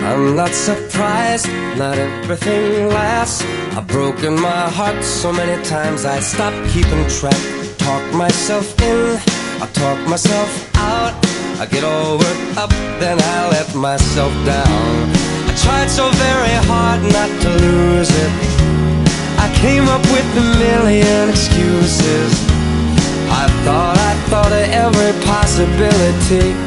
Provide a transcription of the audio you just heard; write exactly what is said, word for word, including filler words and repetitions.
I'm not surprised, not everything lasts. I've broken my heart so many times I stopped keeping track. Talk myself in, I talk myself out. I get all worked up, then I let myself down. I tried so very hard not to lose it. I came up with a million excuses. I thought, I thought of every possibility.